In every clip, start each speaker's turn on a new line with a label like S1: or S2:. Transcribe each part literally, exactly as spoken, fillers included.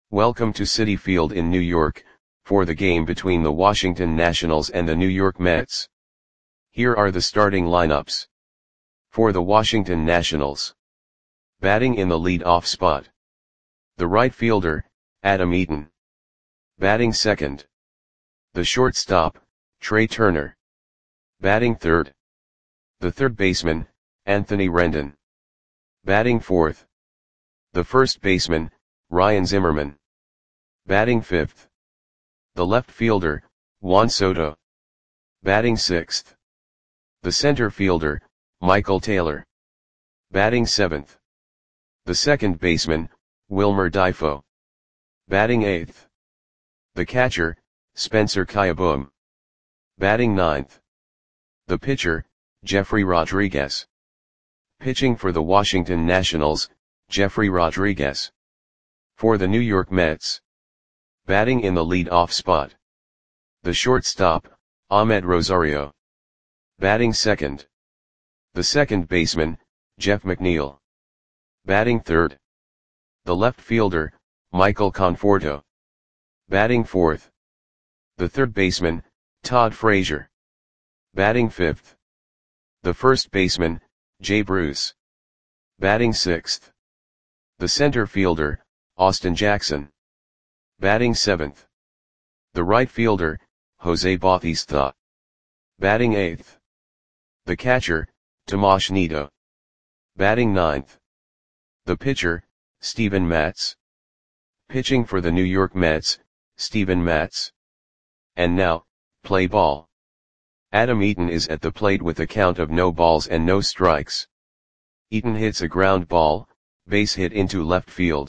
S1: Welcome to Citi Field in New York, for the game between the Washington Nationals and the New York Mets. Here are the starting lineups. For the Washington Nationals. Batting in the lead-off spot. The right fielder, Adam Eaton. Batting second. The shortstop, Trea Turner. Batting third. The third baseman, Anthony Rendon. Batting fourth. The first baseman, Ryan Zimmerman. Batting fifth. The left fielder, Juan Soto. Batting sixth. The center fielder, Michael Taylor. Batting seventh. The second baseman, Wilmer Difo. Batting eighth. The catcher, Spencer Kieboom. Batting ninth. The pitcher, Jeffrey Rodriguez. Pitching for the Washington Nationals, Jeffrey Rodriguez. For the New York Mets. Batting in the lead-off spot. The shortstop, Amed Rosario. Batting second. The second baseman, Jeff McNeil. Batting third. The left fielder, Michael Conforto. Batting fourth. The third baseman, Todd Frazier. Batting fifth. The first baseman, Jay Bruce. Batting sixth. The center fielder, Austin Jackson. Batting seventh. The right fielder, Jose Bautista. Batting eighth. The catcher, Tomas Nido. Batting ninth. The pitcher, Steven Matz. Pitching for the New York Mets, Steven Matz. And now, play ball. Adam Eaton is at the plate with a count of no balls and no strikes. Eaton hits a ground ball, base hit into left field.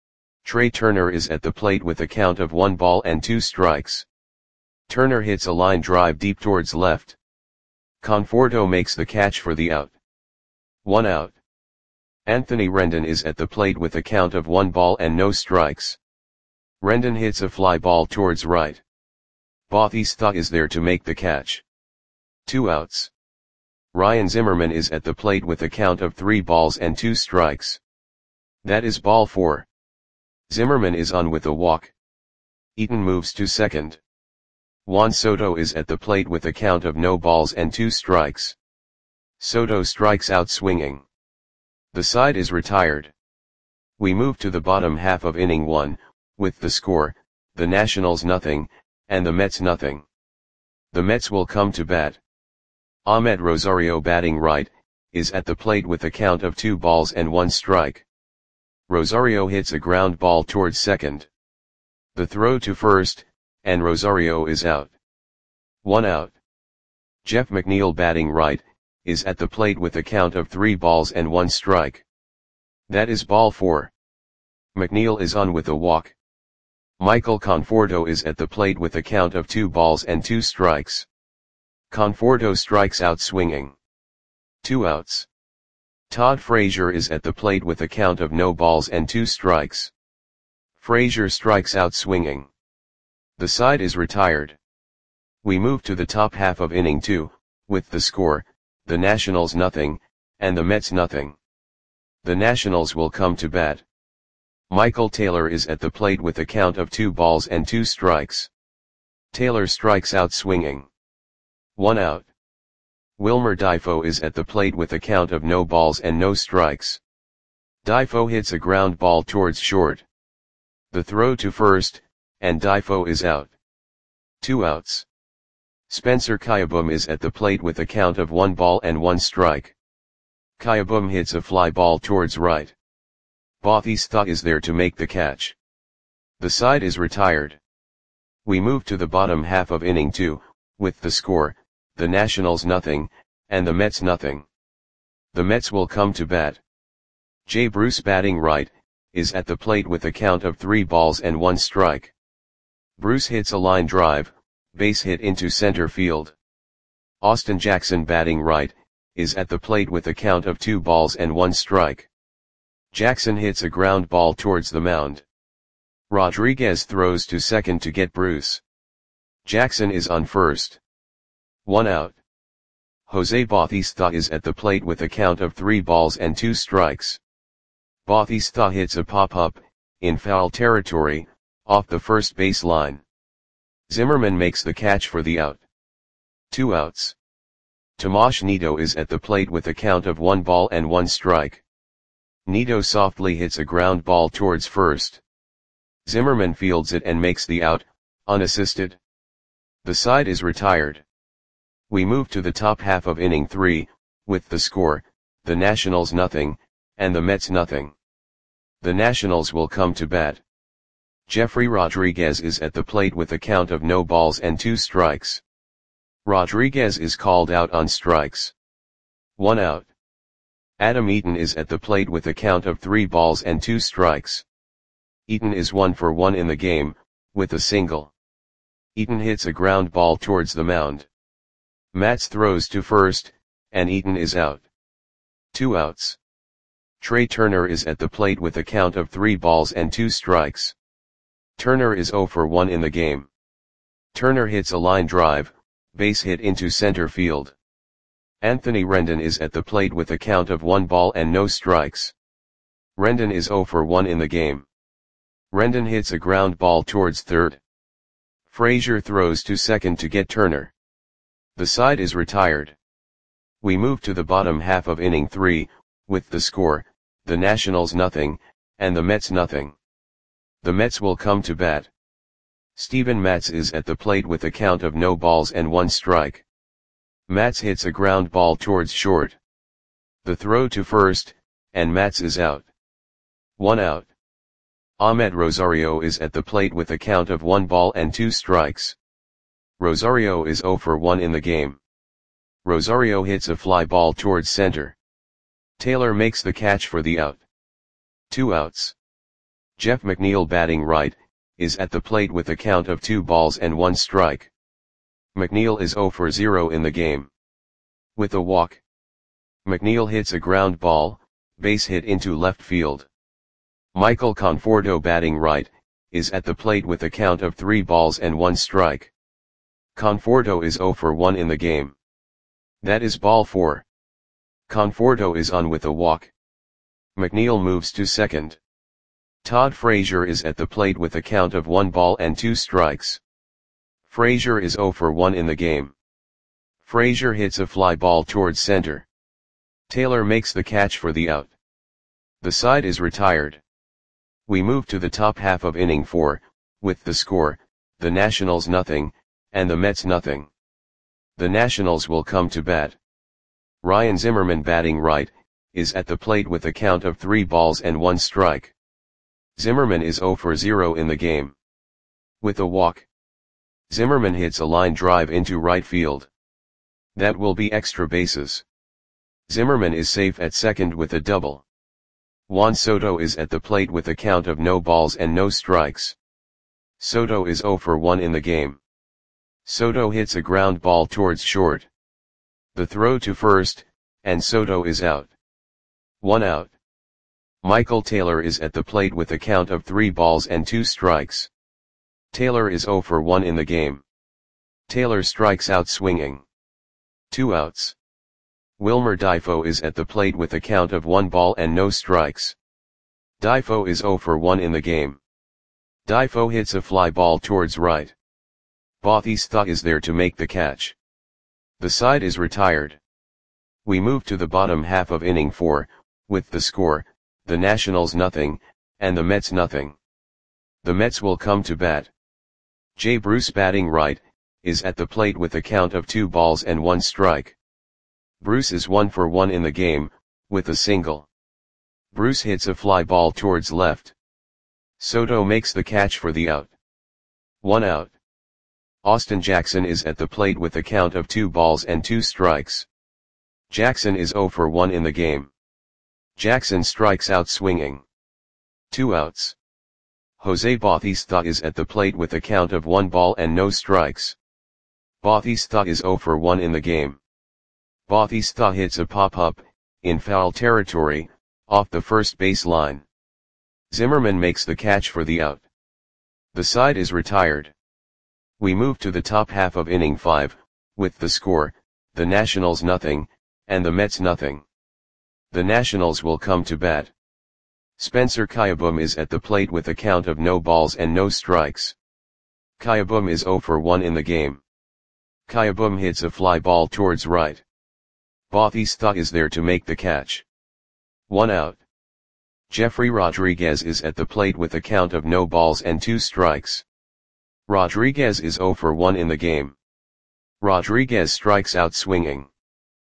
S1: Trea Turner is at the plate with a count of one ball and two strikes. Turner hits a line drive deep towards left. Conforto makes the catch for the out. One out. Anthony Rendon is at the plate with a count of one ball and no strikes. Rendon hits a fly ball towards right. Bautista is there to make the catch. Two outs. Ryan Zimmerman is at the plate with a count of three balls and two strikes. That is ball four. Zimmerman is on with a walk. Eaton moves to second. Juan Soto is at the plate with a count of no balls and two strikes. Soto strikes out swinging. The side is retired. We move to the bottom half of inning one, with the score, the Nationals nothing, and the Mets nothing. The Mets will come to bat. Amed Rosario batting right, is at the plate with a count of two balls and one strike. Rosario hits a ground ball towards second. The throw to first, and Rosario is out. One out. Jeff McNeil batting right, is at the plate with a count of three balls and one strike. That is ball four. McNeil is on with a walk. Michael Conforto is at the plate with a count of two balls and two strikes. Conforto strikes out swinging. Two outs. Todd Frazier is at the plate with a count of no balls and two strikes. Frazier strikes out swinging. The side is retired. We move to the top half of inning two, with the score, the Nationals nothing, and the Mets nothing. The Nationals will come to bat. Michael Taylor is at the plate with a count of two balls and two strikes. Taylor strikes out swinging. One out. Wilmer Difo is at the plate with a count of no balls and no strikes. Difo hits a ground ball towards short. The throw to first, and Difo is out. Two outs. Spencer Kieboom is at the plate with a count of one ball and one strike. Kieboom hits a fly ball towards right. Bautista is there to make the catch. The side is retired. We move to the bottom half of inning two, with the score, the Nationals nothing, and the Mets nothing. The Mets will come to bat. Jay Bruce batting right, is at the plate with a count of three balls and one strike. Bruce hits a line drive, base hit into center field. Austin Jackson batting right, is at the plate with a count of two balls and one strike. Jackson hits a ground ball towards the mound. Rodriguez throws to second to get Bruce. Jackson is on first. One out. Jose Bautista is at the plate with a count of three balls and two strikes. Bautista hits a pop-up, in foul territory, off the first base line. Zimmerman makes the catch for the out. Two outs. Tomas Nido is at the plate with a count of one ball and one strike. Nido softly hits a ground ball towards first. Zimmerman fields it and makes the out, unassisted. The side is retired. We move to the top half of inning three, with the score, the Nationals nothing, and the Mets nothing. The Nationals will come to bat. Jeffrey Rodriguez is at the plate with a count of no balls and two strikes. Rodriguez is called out on strikes. One out. Adam Eaton is at the plate with a count of three balls and two strikes. Eaton is one for one in the game, with a single. Eaton hits a ground ball towards the mound. Matz throws to first, and Eaton is out. Two outs. Trey Turner is at the plate with a count of three balls and two strikes. Turner is zero for one in the game. Turner hits a line drive, base hit into center field. Anthony Rendon is at the plate with a count of one ball and no strikes. Rendon is zero for one in the game. Rendon hits a ground ball towards third. Frazier throws to second to get Turner. The side is retired. We move to the bottom half of inning three, with the score, the Nationals nothing, and the Mets nothing. The Mets will come to bat. Steven Matz is at the plate with a count of no balls and one strike. Matz hits a ground ball towards short. The throw to first, and Matz is out. One out. Ahmed Rosario is at the plate with a count of one ball and two strikes. Rosario is zero for one in the game. Rosario hits a fly ball towards center. Taylor makes the catch for the out. Two outs. Jeff McNeil, batting right, is at the plate with a count of two balls and one strike. McNeil is zero for zero in the game. With a walk. McNeil hits a ground ball, base hit into left field. Michael Conforto, batting right, is at the plate with a count of three balls and one strike. Conforto is zero for one in the game. That is ball four. Conforto is on with a walk. McNeil moves to second. Todd Frazier is at the plate with a count of one ball and two strikes. Frazier is zero for one in the game. Frazier hits a fly ball towards center. Taylor makes the catch for the out. The side is retired. We move to the top half of inning four, with the score, the Nationals nothing, and the Mets nothing. The Nationals will come to bat. Ryan Zimmerman, batting right, is at the plate with a count of three balls and one strike. Zimmerman is zero for zero in the game. With a walk. Zimmerman hits a line drive into right field. That will be extra bases. Zimmerman is safe at second with a double. Juan Soto is at the plate with a count of no balls and no strikes. Soto is zero for one in the game. Soto hits a ground ball towards short. The throw to first, and Soto is out. One out. Michael Taylor is at the plate with a count of three balls and two strikes. Taylor is zero for one in the game. Taylor strikes out swinging. Two outs. Wilmer Difo is at the plate with a count of one ball and no strikes. Difo is zero for one in the game. Difo hits a fly ball towards right. Bautista is there to make the catch. The side is retired. We move to the bottom half of inning four, with the score, the Nationals nothing, and the Mets nothing. The Mets will come to bat. Jay Bruce, batting right, is at the plate with a count of two balls and one strike. Bruce is one for one in the game, with a single. Bruce hits a fly ball towards left. Soto makes the catch for the out. One out. Austin Jackson is at the plate with a count of two balls and two strikes. Jackson is zero for one in the game. Jackson strikes out swinging. Two outs. Jose Bautista is at the plate with a count of one ball and no strikes. Bautista is zero for one in the game. Bautista hits a pop-up, in foul territory, off the first base line. Zimmerman makes the catch for the out. The side is retired. We move to the top half of inning five, with the score, the Nationals nothing, and the Mets nothing. The Nationals will come to bat. Spencer Kieboom is at the plate with a count of no balls and no strikes. Kieboom is zero for one in the game. Kieboom hits a fly ball towards right. Bautista is there to make the catch. One out. Jeffrey Rodriguez is at the plate with a count of no balls and two strikes. Rodriguez is zero for one in the game. Rodriguez strikes out swinging.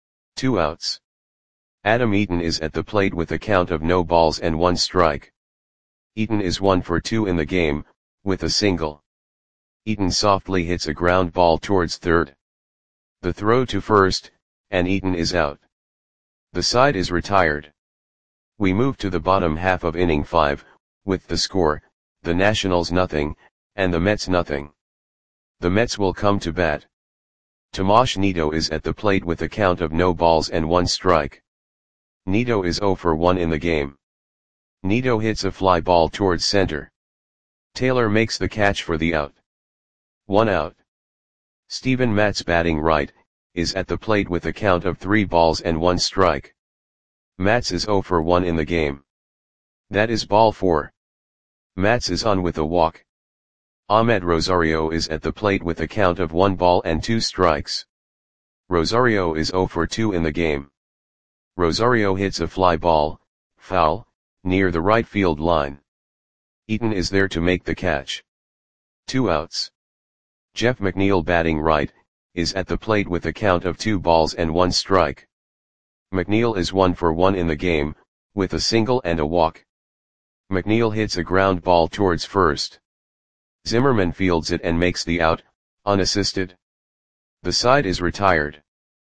S1: Two outs. Adam Eaton is at the plate with a count of no balls and one strike. Eaton is one for two in the game, with a single. Eaton softly hits a ground ball towards third. The throw to first, and Eaton is out. The side is retired. We move to the bottom half of inning five, with the score, the Nationals nothing, and the Mets nothing. The Mets will come to bat. Tomas Nido is at the plate with a count of no balls and one strike. Nido is zero for one in the game. Nido hits a fly ball towards center. Taylor makes the catch for the out. One out. Steven Matz, batting right, is at the plate with a count of three balls and one strike. Matz is zero for one in the game. That is ball four. Matz is on with a walk. Ahmed Rosario is at the plate with a count of one ball and two strikes. Rosario is zero for two in the game. Rosario hits a fly ball, foul, near the right field line. Eaton is there to make the catch. Two outs. Jeff McNeil, batting right, is at the plate with a count of two balls and one strike. McNeil is one for one in the game, with a single and a walk. McNeil hits a ground ball towards first. Zimmerman fields it and makes the out, unassisted. The side is retired.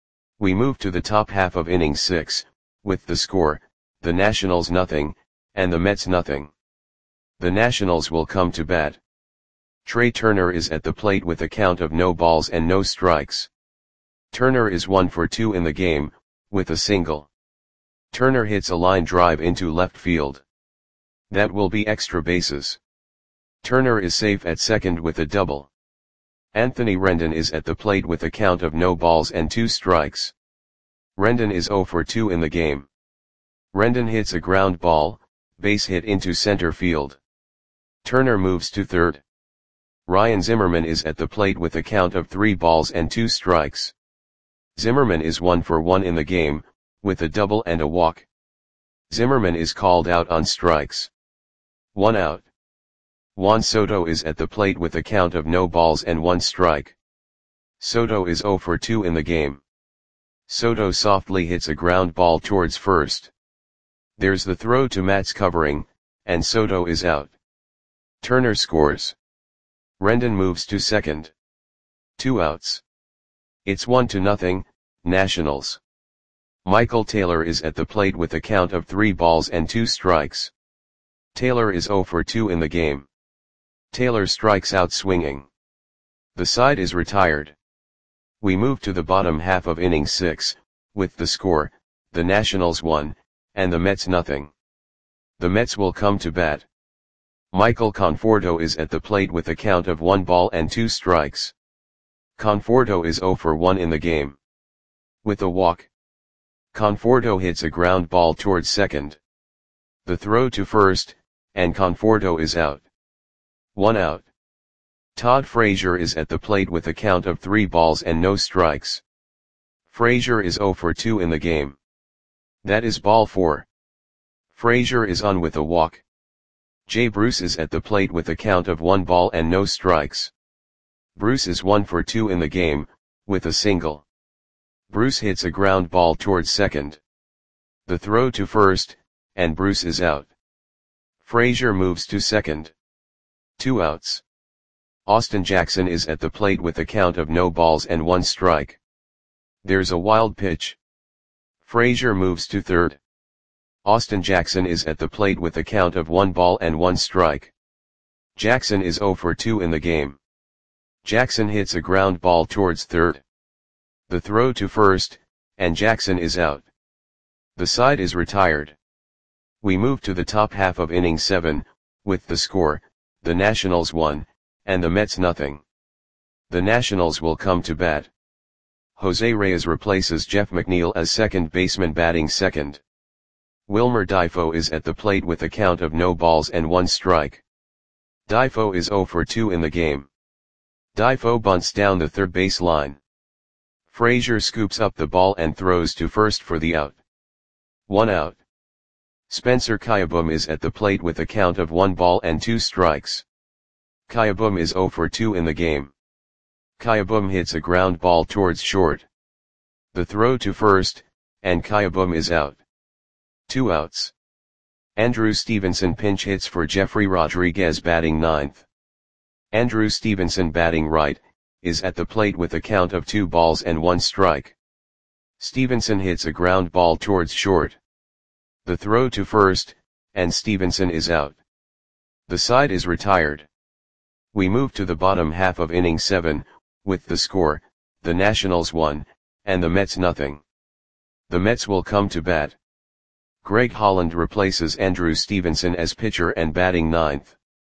S1: We move to the top half of inning six, with the score, the Nationals nothing, and the Mets nothing. The Nationals will come to bat. Trey Turner is at the plate with a count of no balls and no strikes. Turner is one for two in the game, with a single. Turner hits a line drive into left field. That will be extra bases. Turner is safe at second with a double. Anthony Rendon is at the plate with a count of no balls and two strikes. Rendon is zero for two in the game. Rendon hits a ground ball, base hit into center field. Turner moves to third. Ryan Zimmerman is at the plate with a count of three balls and two strikes. Zimmerman is one for one in the game, with a double and a walk. Zimmerman is called out on strikes. One out. Juan Soto is at the plate with a count of no balls and one strike. Soto is zero for two in the game. Soto softly hits a ground ball towards first. There's the throw to Matz covering, and Soto is out. Turner scores. Rendon moves to second. Two outs. It's one to nothing, Nationals. Michael Taylor is at the plate with a count of three balls and two strikes. Taylor is zero for two in the game. Taylor strikes out swinging. The side is retired. We move to the bottom half of inning six, with the score, the Nationals one, and the Mets nothing. The Mets will come to bat. Michael Conforto is at the plate with a count of one ball and two strikes. Conforto is zero for one in the game. With a walk. Conforto hits a ground ball towards second. The throw to first, and Conforto is out. One out. Todd Frazier is at the plate with a count of three balls and no strikes. Frazier is zero for two in the game. That is ball four. Frazier is on with a walk. Jay Bruce is at the plate with a count of one ball and no strikes. Bruce is one for two in the game, with a single. Bruce hits a ground ball towards second. The throw to first, and Bruce is out. Frazier moves to second. Two outs. Austin Jackson is at the plate with a count of no balls and one strike. There's a wild pitch. Frazier moves to third. Austin Jackson is at the plate with a count of one ball and one strike. Jackson is zero for two in the game. Jackson hits a ground ball towards third. The throw to first, and Jackson is out. The side is retired. We move to the top half of inning seven, with the score, the Nationals one, and the Mets nothing. The Nationals will come to bat. Jose Reyes replaces Jeff McNeil as second baseman, batting second. Wilmer Difo is at the plate with a count of no balls and one strike. Difo is zero for two in the game. Difo bunts down the third base line. Frazier scoops up the ball and throws to first for the out. One out. Spencer Kieboom is at the plate with a count of one ball and two strikes. Kieboom is zero for two in the game. Kieboom hits a ground ball towards short. The throw to first, and Kieboom is out. Two outs. Andrew Stevenson pinch hits for Jeffrey Rodriguez batting ninth. Andrew Stevenson batting right, is at the plate with a count of two balls and one strike. Stevenson hits a ground ball towards short. The throw to first, and Stevenson is out. The side is retired. We move to the bottom half of inning seven, with the score, the Nationals one, and the Mets nothing. The Mets will come to bat. Greg Holland replaces Andrew Stevenson as pitcher and batting ninth.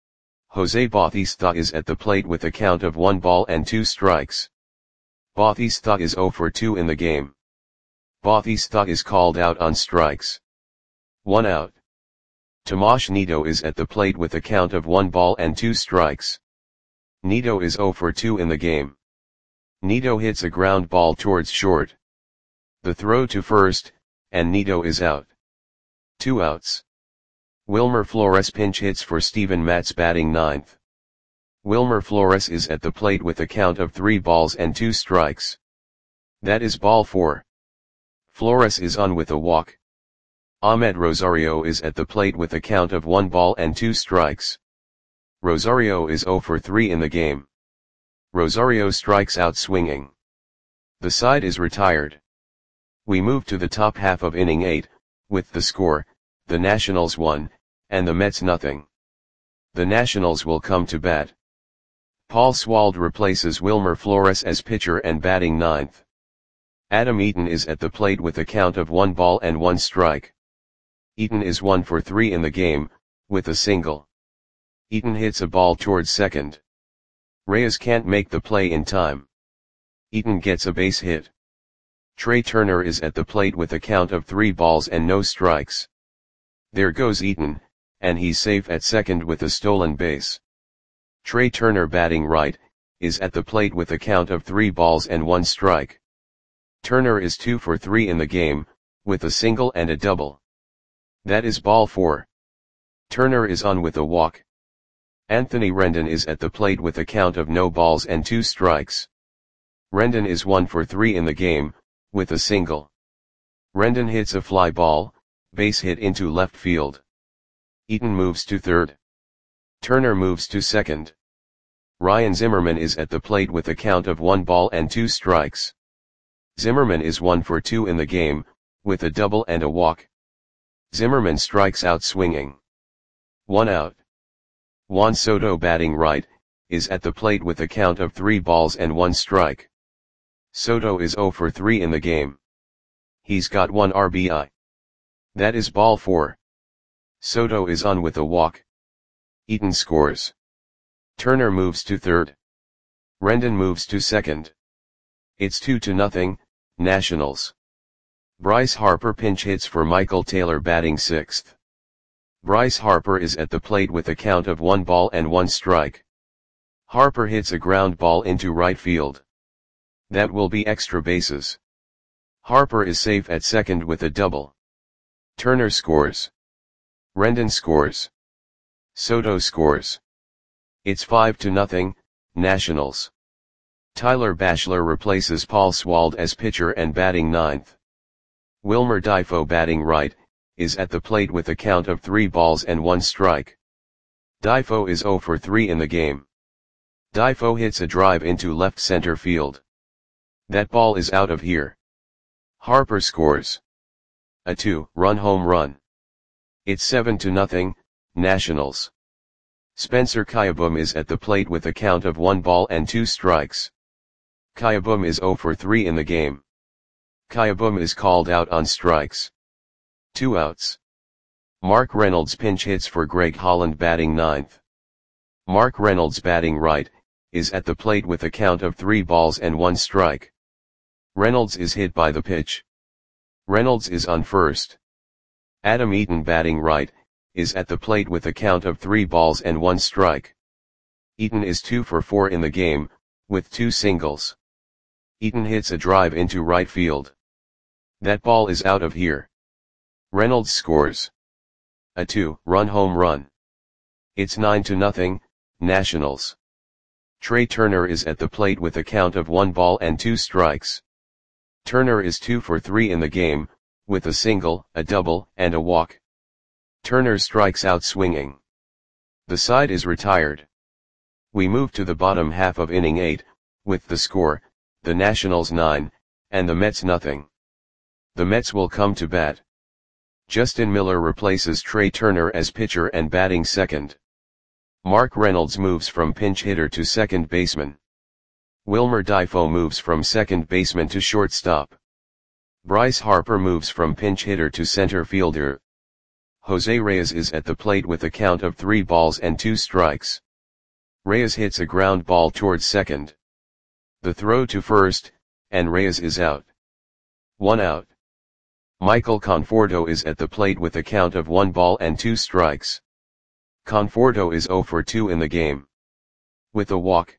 S1: Jose Bautista is at the plate with a count of one ball and two strikes. Bautista is zero for two in the game. Bautista is called out on strikes. One out. Tomas Nido is at the plate with a count of one ball and two strikes. Nido is zero for two in the game. Nido hits a ground ball towards short. The throw to first, and Nido is out. Two outs. Wilmer Flores pinch hits for Steven Matz batting ninth. Wilmer Flores is at the plate with a count of three balls and two strikes. That is ball four. Flores is on with a walk. Ahmed Rosario is at the plate with a count of one ball and two strikes. Rosario is zero for three in the game. Rosario strikes out swinging. The side is retired. We move to the top half of inning eight, with the score, the Nationals one, and the Mets nothing. The Nationals will come to bat. Paul Swald replaces Wilmer Flores as pitcher and batting ninth. Adam Eaton is at the plate with a count of one ball and one strike. Eaton is one for three in the game, with a single. Eaton hits a ball towards second. Reyes can't make the play in time. Eaton gets a base hit. Trey Turner is at the plate with a count of three balls and no strikes. There goes Eaton, and he's safe at second with a stolen base. Trey Turner batting right, is at the plate with a count of three balls and one strike. Turner is two for three in the game, with a single and a double. That is ball four. Turner is on with a walk. Anthony Rendon is at the plate with a count of no balls and two strikes. Rendon is one for three in the game, with a single. Rendon hits a fly ball, base hit into left field. Eaton moves to third. Turner moves to second. Ryan Zimmerman is at the plate with a count of one ball and two strikes. Zimmerman is one for two in the game, with a double and a walk. Zimmerman strikes out swinging. One out. Juan Soto batting right, is at the plate with a count of three balls and one strike. Soto is zero for three in the game. He's got one R B I. That is ball four. Soto is on with a walk. Eaton scores. Turner moves to third. Rendon moves to second. It's two to nothing, Nationals. Bryce Harper pinch hits for Michael Taylor batting sixth. Bryce Harper is at the plate with a count of one ball and one strike. Harper hits a ground ball into right field. That will be extra bases. Harper is safe at second with a double. Turner scores. Rendon scores. Soto scores. It's five to nothing, Nationals. Tyler Bachelor replaces Paul Swald as pitcher and batting ninth. Wilmer Difo batting right, is at the plate with a count of three balls and one strike. Difo is zero for three in the game. Difo hits a drive into left center field. That ball is out of here. Harper scores. A two-run home run. It's seven to nothing, Nationals. Spencer Kieboom is at the plate with a count of one ball and two strikes. Kieboom is zero for three in the game. Kieboom is called out on strikes. Two outs. Mark Reynolds pinch hits for Greg Holland batting ninth. Mark Reynolds batting right, is at the plate with a count of three balls and one strike. Reynolds is hit by the pitch. Reynolds is on first. Adam Eaton batting right, is at the plate with a count of three balls and one strike. Eaton is two for four in the game, with two singles. Eaton hits a drive into right field. That ball is out of here. Reynolds scores a two-run home run. It's nine to nothing, Nationals. Trey Turner is at the plate with a count of one ball and two strikes. Turner is two for three in the game, with a single, a double, and a walk. Turner strikes out swinging. The side is retired. We move to the bottom half of inning eight, with the score, the Nationals nine, and the Mets nothing. The Mets will come to bat. Justin Miller replaces Trey Turner as pitcher and batting second. Mark Reynolds moves from pinch hitter to second baseman. Wilmer Difo moves from second baseman to shortstop. Bryce Harper moves from pinch hitter to center fielder. Jose Reyes is at the plate with a count of three balls and two strikes. Reyes hits a ground ball towards second. The throw to first, and Reyes is out. One out. Michael Conforto is at the plate with a count of one ball and two strikes. Conforto is zero for two in the game. With a walk.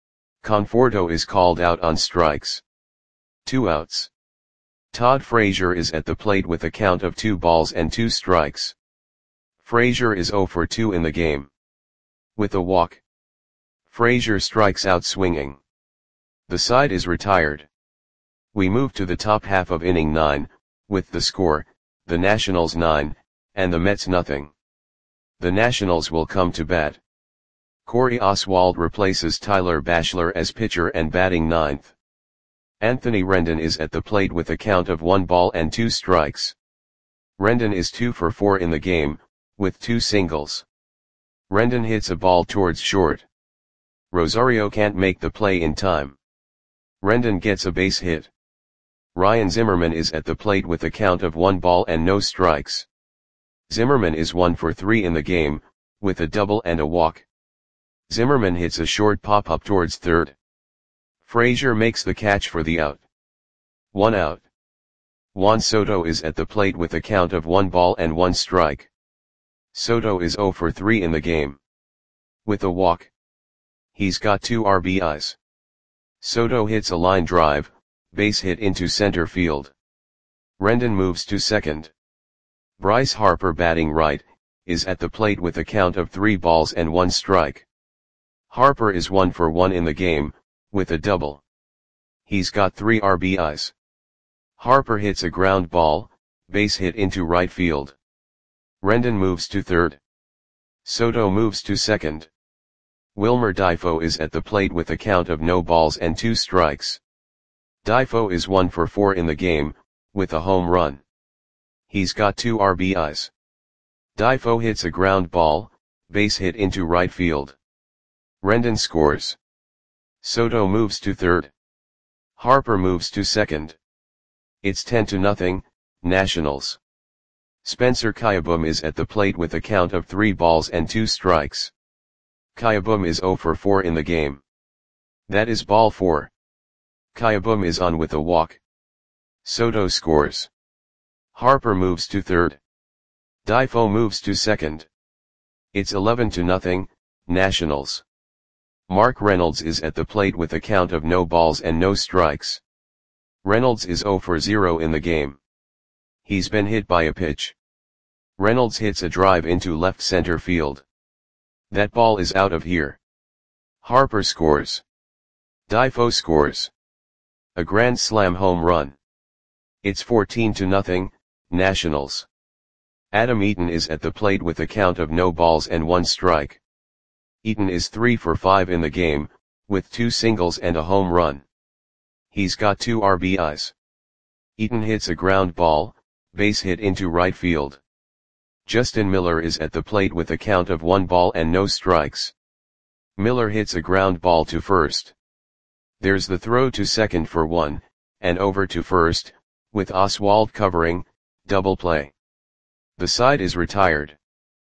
S1: Conforto is called out on strikes. Two outs. Todd Frazier is at the plate with a count of two balls and two strikes. Frazier is zero for two in the game. With a walk. Frazier strikes out swinging. The side is retired. We move to the top half of inning nine, with the score, the Nationals nine, and the Mets nothing. The Nationals will come to bat. Corey Oswald replaces Tyler Bachelor as pitcher and batting ninth. Anthony Rendon is at the plate with a count of one ball and two strikes. Rendon is two for four in the game, with two singles. Rendon hits a ball towards short. Rosario can't make the play in time. Rendon gets a base hit. Ryan Zimmerman is at the plate with a count of one ball and no strikes. Zimmerman is one for three in the game, with a double and a walk. Zimmerman hits a short pop-up towards third. Frazier makes the catch for the out. One out. Juan Soto is at the plate with a count of one ball and one strike. Soto is zero for three in the game. With a walk. He's got two R B Is. Soto hits a line drive, base hit into center field. Rendon moves to second. Bryce Harper batting right, is at the plate with a count of three balls and one strike. Harper is one for one in the game, with a double. He's got three R B Is. Harper hits a ground ball, base hit into right field. Rendon moves to third. Soto moves to second. Wilmer Difo is at the plate with a count of no balls and two strikes. Difo is one for four in the game, with a home run. He's got two R B Is. Difo hits a ground ball, base hit into right field. Rendon scores. Soto moves to third. Harper moves to second. It's ten to nothing, Nationals. Spencer Kieboom is at the plate with a count of three balls and two strikes. Kieboom is zero for four in the game. That is ball four. Kieboom is on with a walk. Soto scores. Harper moves to third. Difo moves to second. It's eleven to nothing, Nationals. Mark Reynolds is at the plate with a count of no balls and no strikes. Reynolds is zero for zero in the game. He's been hit by a pitch. Reynolds hits a drive into left center field. That ball is out of here. Harper scores. Difo scores. A grand slam home run. It's fourteen to nothing, Nationals. Adam Eaton is at the plate with a count of no balls and one strike. Eaton is three for five in the game, with two singles and a home run. He's got two R B Is. Eaton hits a ground ball, base hit into right field. Justin Miller is at the plate with a count of one ball and no strikes. Miller hits a ground ball to first. There's the throw to second for one, and over to first, with Oswald covering, double play. The side is retired.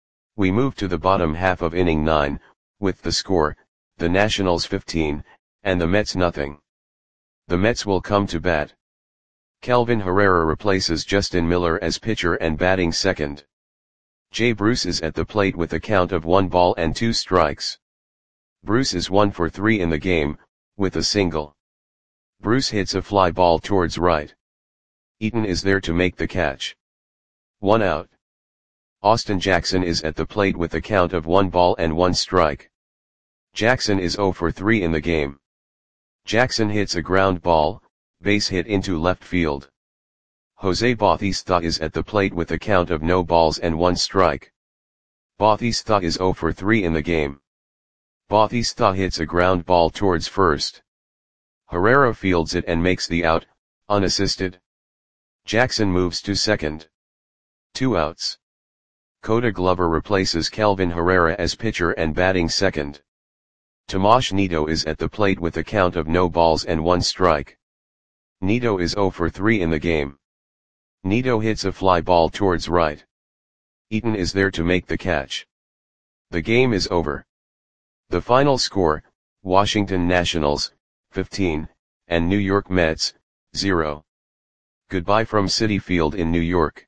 S1: We move to the bottom half of inning nine, with the score, the Nationals fifteen, and the Mets nothing. The Mets will come to bat. Kelvin Herrera replaces Justin Miller as pitcher and batting second. Jay Bruce is at the plate with a count of one ball and two strikes. Bruce is one for three in the game, with a single. Bruce hits a fly ball towards right. Eaton is there to make the catch. One out. Austin Jackson is at the plate with a count of one ball and one strike. Jackson is zero for three in the game. Jackson hits a ground ball, base hit into left field. Jose Bautista is at the plate with a count of no balls and one strike. Bautista is zero for three in the game. Bautista hits a ground ball towards first. Herrera fields it and makes the out, unassisted. Jackson moves to second. Two outs. Koda Glover replaces Kelvin Herrera as pitcher and batting second. Tomas Nido is at the plate with a count of no balls and one strike. Nido is zero for three in the game. Nido hits a fly ball towards right. Eaton is there to make the catch. The game is over. The final score, Washington Nationals, fifteen, and New York Mets, zero. Goodbye from Citi Field in New York.